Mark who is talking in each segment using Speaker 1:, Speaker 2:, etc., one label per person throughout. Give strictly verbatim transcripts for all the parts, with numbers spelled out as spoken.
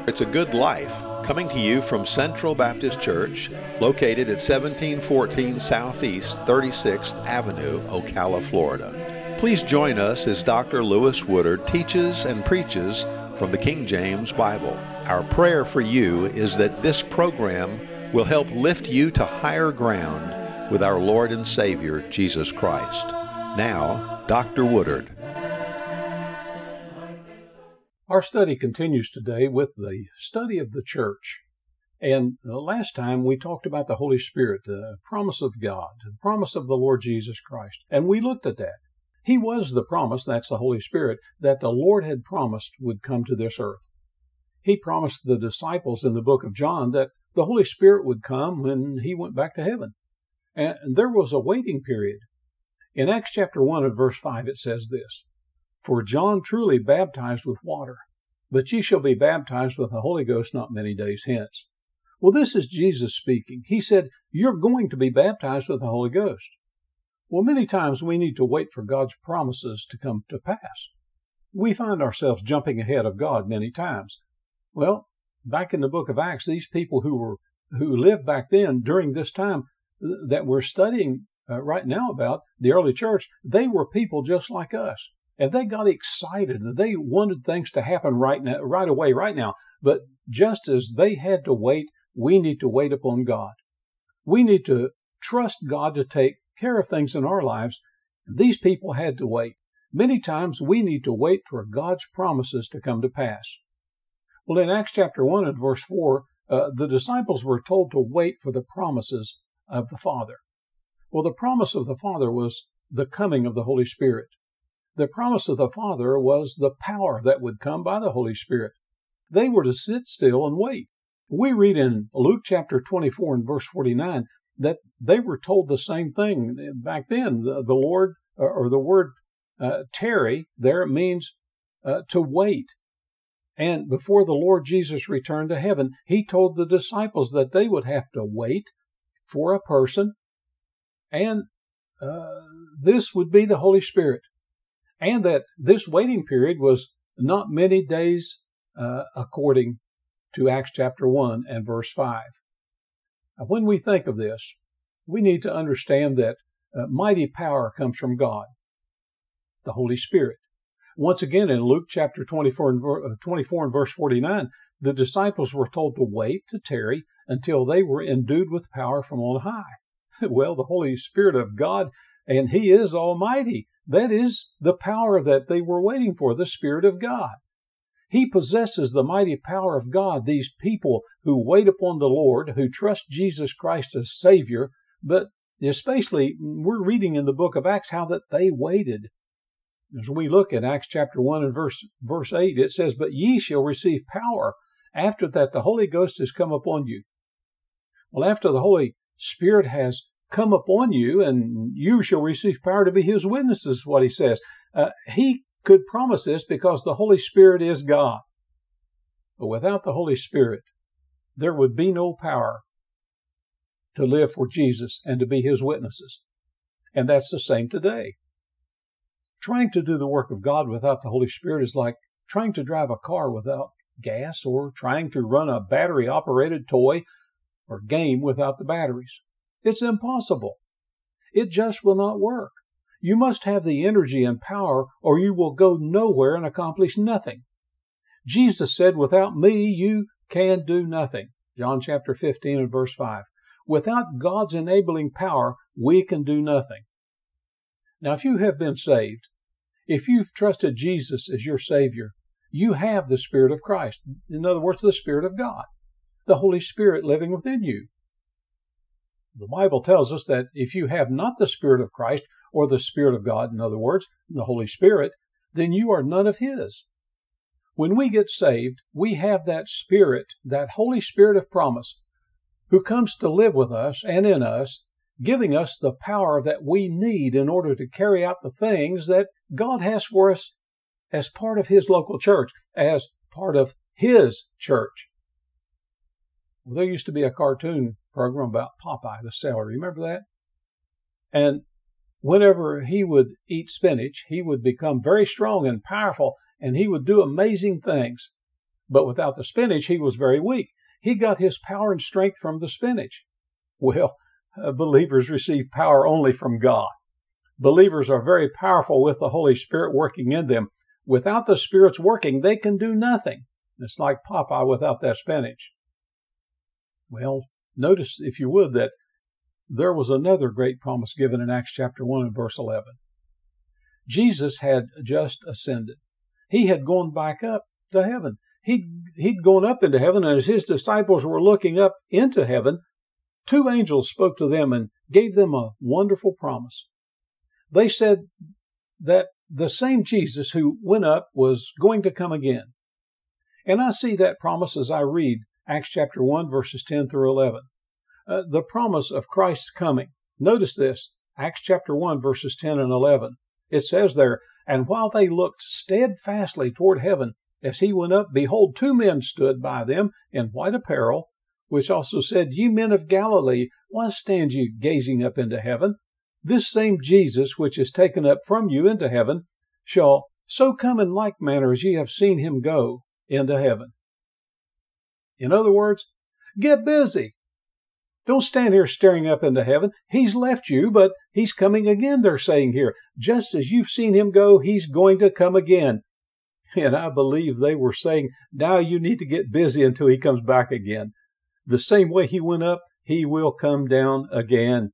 Speaker 1: It's a Good Life, coming to you from Central Baptist Church, located at seventeen fourteen Southeast thirty-sixth Avenue, Ocala, Florida. Please join us as Doctor Lewis Woodard teaches and preaches from the King James Bible. Our prayer for you is that this program will help lift you to higher ground with our Lord and Savior, Jesus Christ. Now, Doctor Woodard.
Speaker 2: Our study continues today with the study of the church. And the last time we talked about the Holy Spirit, the promise of God, the promise of the Lord Jesus Christ. And we looked at that. He was the promise, that's the Holy Spirit, that the Lord had promised would come to this earth. He promised the disciples in the book of John that the Holy Spirit would come when he went back to heaven. And there was a waiting period. In Acts chapter one and verse five, it says this, "For John truly baptized with water, but ye shall be baptized with the Holy Ghost not many days hence." Well, this is Jesus speaking. He said, you're going to be baptized with the Holy Ghost. Well, many times we need to wait for God's promises to come to pass. We find ourselves jumping ahead of God many times. Well, back in the book of Acts, these people who were who lived back then during this time that we're studying uh, right now about, the early church, they were people just like us. And they got excited and they wanted things to happen right now, right away, right now. But just as they had to wait, we need to wait upon God. We need to trust God to take care of things in our lives. These people had to wait. Many times we need to wait for God's promises to come to pass. Well, in Acts chapter one and verse four, uh, the disciples were told to wait for the promises of the Father. Well, the promise of the Father was the coming of the Holy Spirit. The promise of the Father was the power that would come by the Holy Spirit. They were to sit still and wait. We read in Luke chapter twenty-four and verse forty-nine that they were told the same thing back then. The, the Lord, or the word uh, tarry there means uh, to wait. And before the Lord Jesus returned to heaven, he told the disciples that they would have to wait for a person, and uh, this would be the Holy Spirit. And that this waiting period was not many days uh, according to Acts chapter one and verse five. Now, when we think of this, we need to understand that uh, mighty power comes from God, the Holy Spirit. Once again, in Luke chapter twenty-four and, ver- twenty-four and verse forty-nine, the disciples were told to wait, to tarry, until they were endued with power from on high. Well, the Holy Spirit of God, and He is Almighty. That is the power that they were waiting for, the Spirit of God. He possesses the mighty power of God, these people who wait upon the Lord, who trust Jesus Christ as Savior, but especially we're reading in the book of Acts how that they waited. As we look at Acts chapter one and verse, verse eight, it says, "But ye shall receive power after that the Holy Ghost has come upon you." Well, after the Holy Spirit has come upon you, and you shall receive power to be His witnesses, is what He says. Uh, he could promise this because the Holy Spirit is God. But without the Holy Spirit, there would be no power to live for Jesus and to be His witnesses. And that's the same today. Trying to do the work of God without the Holy Spirit is like trying to drive a car without gas, or trying to run a battery-operated toy or game without the batteries. It's impossible. It just will not work. You must have the energy and power, or you will go nowhere and accomplish nothing. Jesus said, "Without me, you can do nothing." John chapter fifteen and verse five. Without God's enabling power, we can do nothing. Now, if you have been saved, if you've trusted Jesus as your Savior, you have the Spirit of Christ. In other words, the Spirit of God, the Holy Spirit living within you. The Bible tells us that if you have not the Spirit of Christ, or the Spirit of God, in other words, the Holy Spirit, then you are none of His. When we get saved, we have that Spirit, that Holy Spirit of promise, who comes to live with us and in us, giving us the power that we need in order to carry out the things that God has for us as part of His local church, as part of His church. Well, there used to be a cartoon program about Popeye the Sailor. Remember that? And whenever he would eat spinach, he would become very strong and powerful, and he would do amazing things. But without the spinach, he was very weak. He got his power and strength from the spinach. Well, uh, believers receive power only from God. Believers are very powerful with the Holy Spirit working in them. Without the Spirit's working, they can do nothing. It's like Popeye without that spinach. Well, notice, if you would, that there was another great promise given in Acts chapter one and verse eleven. Jesus had just ascended. He had gone back up to heaven. He'd, he'd gone up into heaven, and as his disciples were looking up into heaven, two angels spoke to them and gave them a wonderful promise. They said that the same Jesus who went up was going to come again. And I see that promise as I read Acts chapter one, verses ten through eleven. Uh, the promise of Christ's coming. Notice this, Acts chapter one, verses ten and eleven. It says there, "And while they looked steadfastly toward heaven, as he went up, behold, two men stood by them in white apparel, which also said, Ye men of Galilee, why stand ye gazing up into heaven? This same Jesus, which is taken up from you into heaven, shall so come in like manner as ye have seen him go into heaven." In other words, get busy. Don't stand here staring up into heaven. He's left you, but he's coming again, they're saying here. Just as you've seen him go, he's going to come again. And I believe they were saying, now you need to get busy until he comes back again. The same way he went up, he will come down again.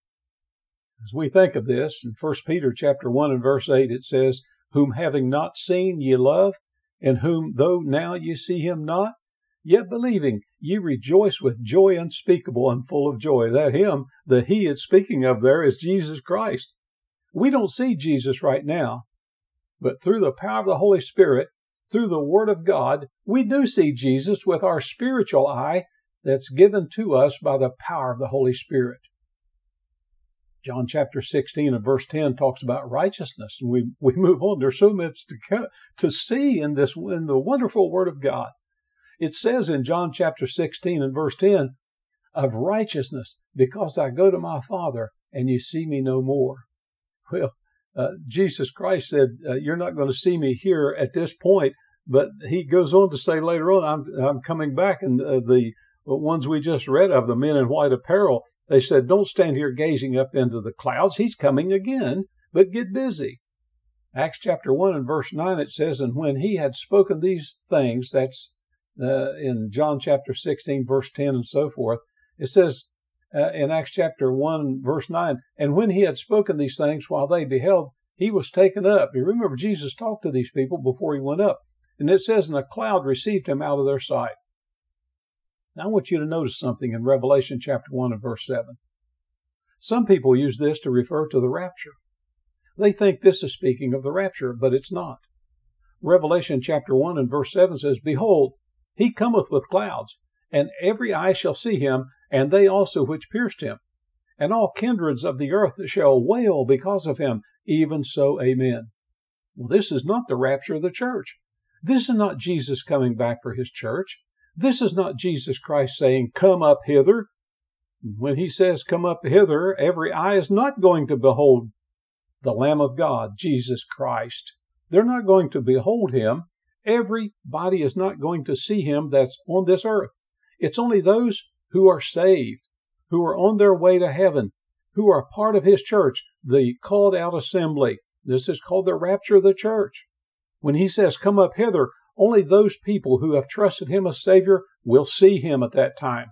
Speaker 2: As we think of this, in First Peter chapter one and verse eight, it says, "Whom having not seen ye love, and whom though now ye see him not, yet believing ye rejoice with joy unspeakable and full of joy." That him, the he it's speaking of there, is Jesus Christ. We don't see Jesus right now, but through the power of the Holy Spirit, through the Word of God, we do see Jesus with our spiritual eye that's given to us by the power of the Holy Spirit. John chapter sixteen and verse ten talks about righteousness, and we, we move on. There's so much to, to see in this, in the wonderful Word of God. It says in John chapter sixteen and verse ten, "Of righteousness, because I go to my Father, and you see me no more." Well, uh, Jesus Christ said, uh, you're not going to see me here at this point, but he goes on to say later on, I'm, I'm coming back, and uh, the ones we just read of, the men in white apparel, they said, don't stand here gazing up into the clouds. He's coming again, but get busy. Acts chapter one and verse nine, it says, "And when he had spoken these things," that's uh, in John chapter sixteen, verse ten and so forth, it says uh, in Acts chapter one, verse nine, "And when he had spoken these things while they beheld, he was taken up." You remember Jesus talked to these people before he went up. And it says, "And a cloud received him out of their sight." Now I want you to notice something in Revelation chapter one and verse seven. Some people use this to refer to the rapture. They think this is speaking of the rapture, but it's not. Revelation chapter one and verse seven says, "Behold, he cometh with clouds, and every eye shall see him, and they also which pierced him. And all kindreds of the earth shall wail because of him, even so, amen." Well, this is not the rapture of the church. This is not Jesus coming back for his church. This is not Jesus Christ saying, "Come up hither." When he says, "Come up hither," every eye is not going to behold the Lamb of God, Jesus Christ. They're not going to behold him. Everybody is not going to see him that's on this earth. It's only those who are saved, who are on their way to heaven, who are part of his church, the called out assembly. This is called the rapture of the church. When he says, "Come up hither," only those people who have trusted him as Savior will see him at that time.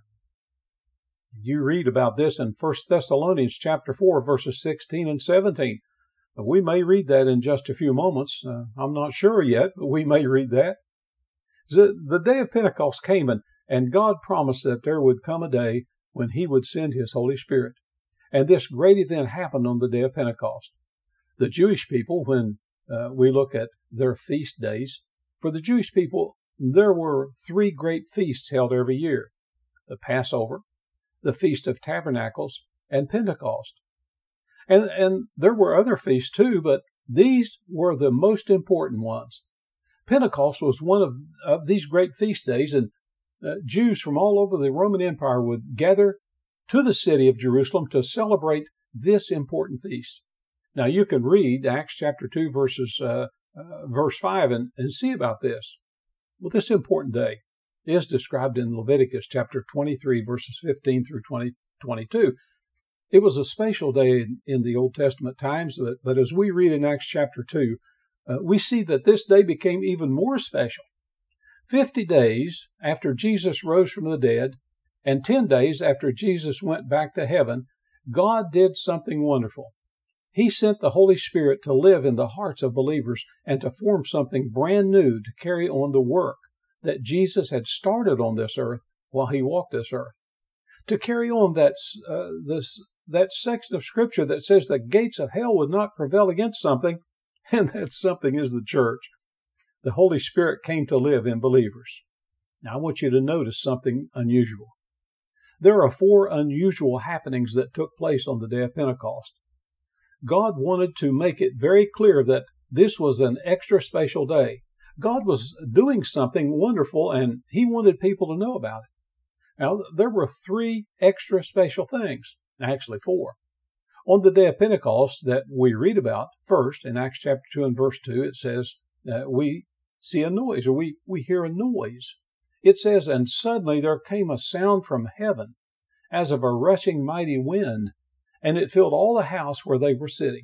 Speaker 2: You read about this in First Thessalonians chapter four, verses sixteen and seventeen. We may read that in just a few moments. Uh, I'm not sure yet, but we may read that. The, the day of Pentecost came, and, and God promised that there would come a day when he would send his Holy Spirit. And this great event happened on the day of Pentecost. The Jewish people, when uh, we look at their feast days, for the Jewish people, there were three great feasts held every year: the Passover, the Feast of Tabernacles, and Pentecost. And, and there were other feasts too, but these were the most important ones. Pentecost was one of, of these great feast days, and uh, Jews from all over the Roman Empire would gather to the city of Jerusalem to celebrate this important feast. Now you can read Acts chapter two, verses uh, uh, verse five, and, and see about this. Well, this important day is described in Leviticus chapter twenty-three, verses fifteen through twenty, twenty-two. It was a special day in, in the Old Testament times, but, but as we read in Acts chapter two, uh, we see that this day became even more special. Fifty days after Jesus rose from the dead, and ten days after Jesus went back to heaven, God did something wonderful. He sent the Holy Spirit to live in the hearts of believers and to form something brand new to carry on the work that Jesus had started on this earth while he walked this earth. To carry on that, uh, this, that section of Scripture that says the gates of hell would not prevail against something, and that something is the church. The Holy Spirit came to live in believers. Now I want you to notice something unusual. There are four unusual happenings that took place on the day of Pentecost. God wanted to make it very clear that this was an extra special day. God was doing something wonderful, and he wanted people to know about it. Now, there were three extra special things, actually four. On the day of Pentecost that we read about first in Acts chapter two and verse two, it says uh, we see a noise, or we, we hear a noise. It says, and suddenly there came a sound from heaven as of a rushing mighty wind, and it filled all the house where they were sitting.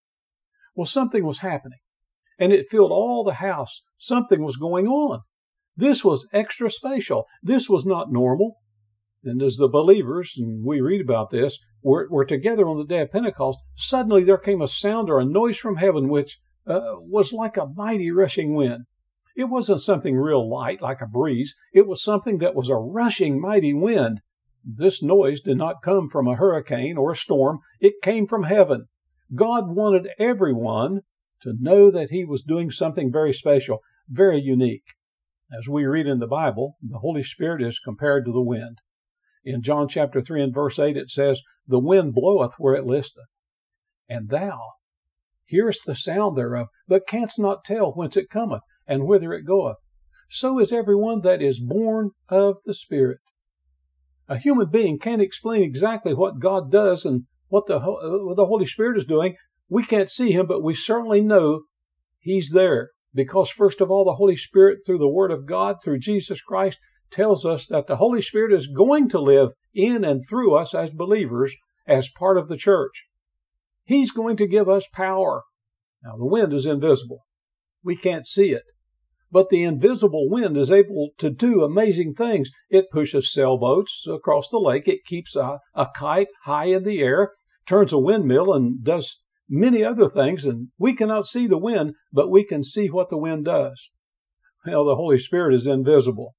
Speaker 2: Well, something was happening, and it filled all the house. Something was going on. This was extra special. This was not normal. And as the believers, and we read about this, were, were together on the day of Pentecost, suddenly there came a sound or a noise from heaven which uh, was like a mighty rushing wind. It wasn't something real light like a breeze. It was something that was a rushing mighty wind. This noise did not come from a hurricane or a storm. It came from heaven. God wanted everyone to know that he was doing something very special, very unique. As we read in the Bible, the Holy Spirit is compared to the wind. In John chapter three and verse eight, it says, the wind bloweth where it listeth, and thou hearest the sound thereof, but canst not tell whence it cometh, and whither it goeth. So is everyone that is born of the Spirit. A human being can't explain exactly what God does and what the, uh, the Holy Spirit is doing. We can't see him, but we certainly know he's there. Because first of all, the Holy Spirit, through the Word of God, through Jesus Christ, tells us that the Holy Spirit is going to live in and through us as believers, as part of the church. He's going to give us power. Now, the wind is invisible. We can't see it. But the invisible wind is able to do amazing things. It pushes sailboats across the lake. It keeps a, a kite high in the air, turns a windmill, and does many other things. And we cannot see the wind, but we can see what the wind does. Well, the Holy Spirit is invisible.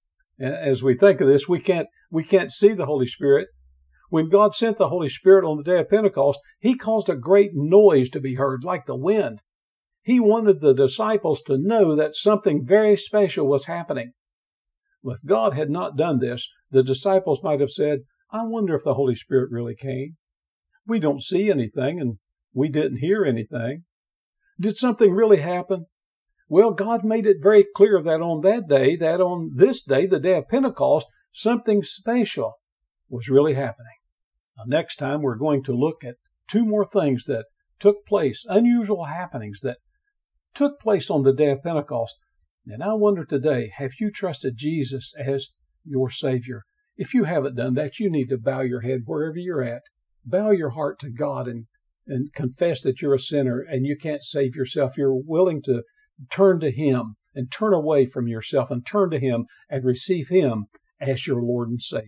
Speaker 2: As we think of this, we can't, we can't see the Holy Spirit. When God sent the Holy Spirit on the day of Pentecost, he caused a great noise to be heard, like the wind. He wanted the disciples to know that something very special was happening. If God had not done this, the disciples might have said, I wonder if the Holy Spirit really came. We don't see anything, and we didn't hear anything. Did something really happen? Well, God made it very clear that on that day, that on this day, the day of Pentecost, something special was really happening. Now, next time, we're going to look at two more things that took place, unusual happenings that took place on the day of Pentecost. And I wonder today, have you trusted Jesus as your Savior? If you haven't done that, you need to bow your head wherever you're at. Bow your heart to God and, and confess that you're a sinner and you can't save yourself. You're willing to turn to him and turn away from yourself and turn to him and receive him as your Lord and Savior.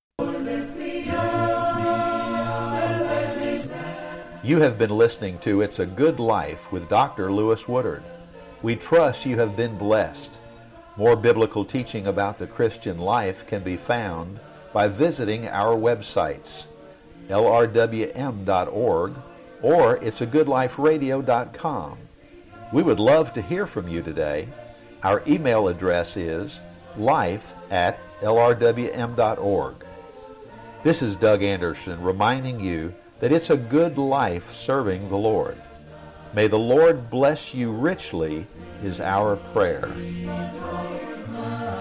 Speaker 1: You have been listening to It's a Good Life with Doctor Lewis Woodard. We trust you have been blessed. More biblical teaching about the Christian life can be found by visiting our websites, L R W M dot org or it's a good life radio dot com. We would love to hear from you today. Our email address is life at L R W M dot org. This is Doug Anderson reminding you that it's a good life serving the Lord. May the Lord bless you richly is our prayer.